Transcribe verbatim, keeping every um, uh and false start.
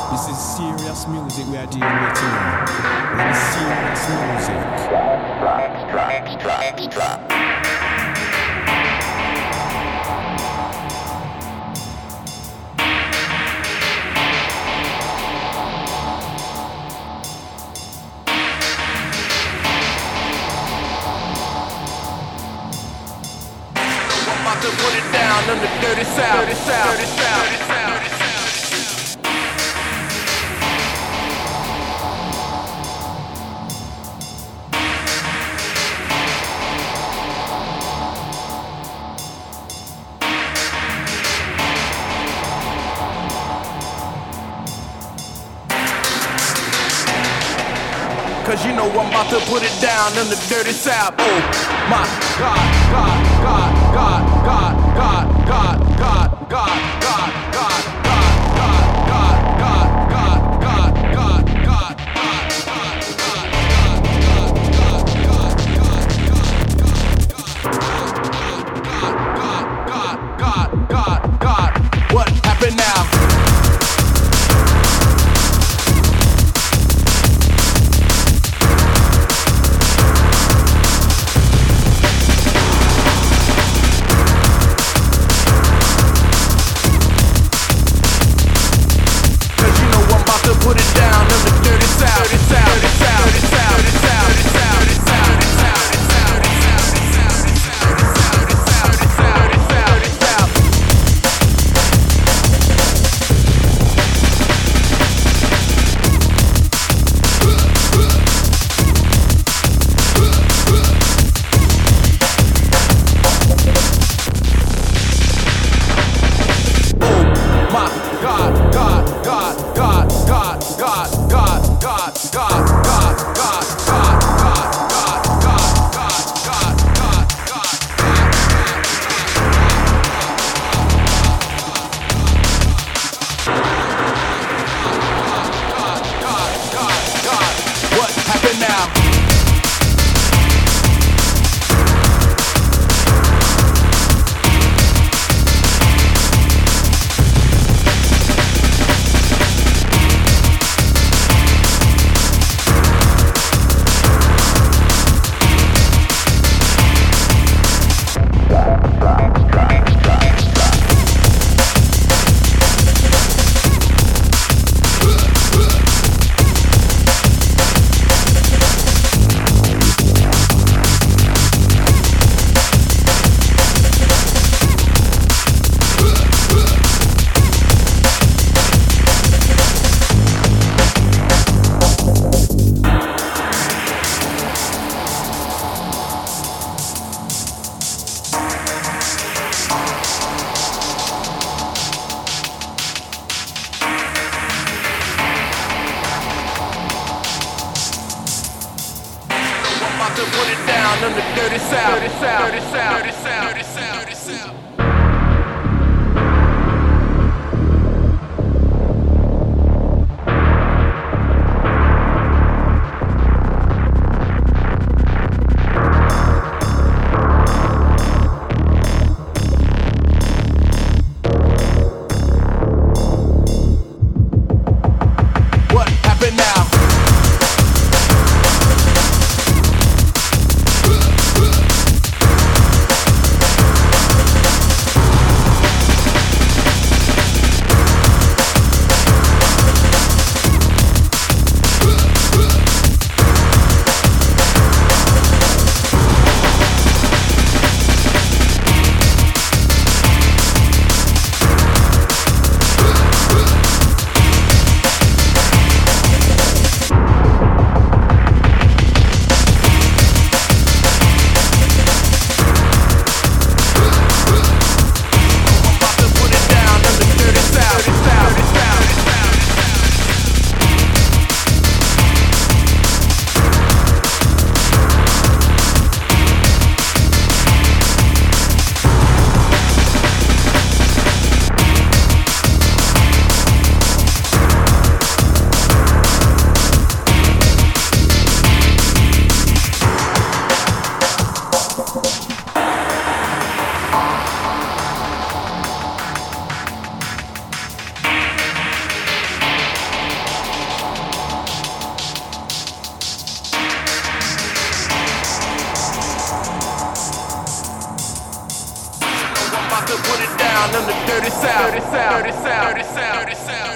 This is serious music we are dealing with tonight. This is serious music. Drop, drop, drop, drop. To put it down on the dirty south, dirty south, dirty south, dirty south, dirty south. Cause you know I'm about to put it down on the dirty south. Oh my God, God, God, God, God, God, God, God, God, God, God, God, God, God, God, God, God, God. What happened now? Put it down in the dirty south, dirty south, dirty south, dirty south, dirty south, dirty south, dirty south, dirty south, dirty south, dirty south, dirty south, dirty south, dirty south, dirty south, dirty south, oh my God, God, God, God. God, God, God, God, God, God, God, God, God, God, God, God, God, God, God. What happened now? To put it down on the dirty south, dirty south, dirty south, dirty south, dirty south, dirty south. What happened now? down in the dirty south. Dirty south. Dirty south. Dirty south. Dirty south.